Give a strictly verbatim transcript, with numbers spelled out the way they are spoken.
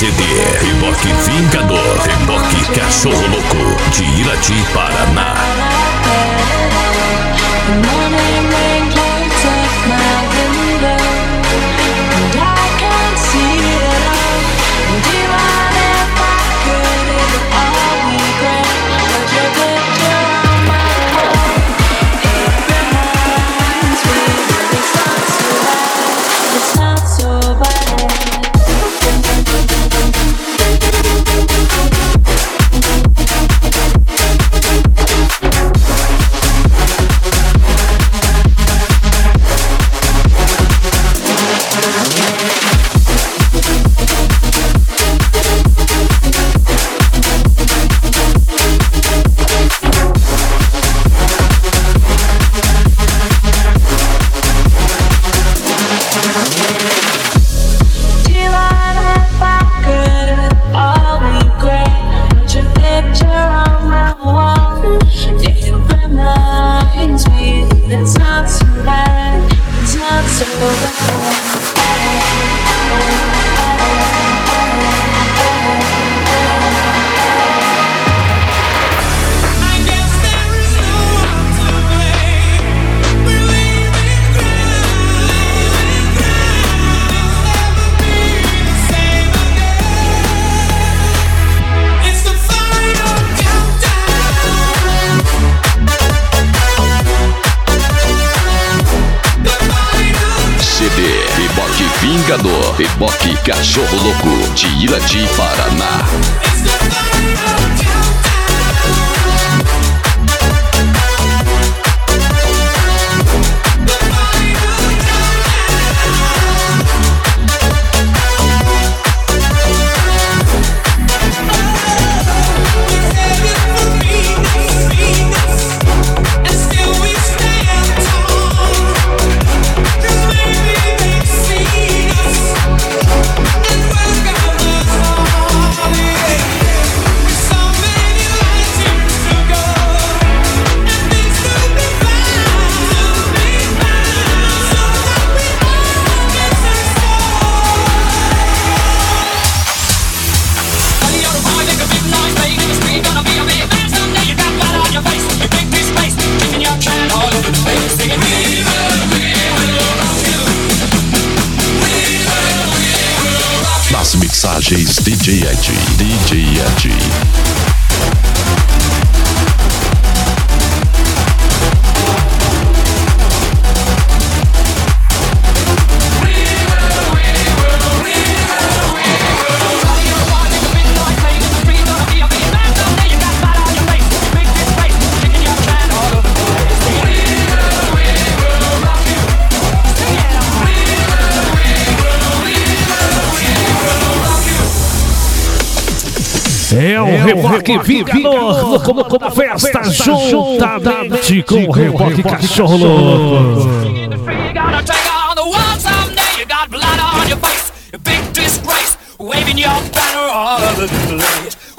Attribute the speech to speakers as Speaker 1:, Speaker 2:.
Speaker 1: C D Reboque Vingador, Reboque Cachorro Louco, de Irati, Paraná.
Speaker 2: Vingador, Reboque Cachorro Louco, de Irati, Paraná. Nas mixagens D J Ed, D J Ed.
Speaker 3: É o Reboque Vingador, como como festa juntamente com o Reboque Cachorro Louco.
Speaker 4: Waving your banner all over the place.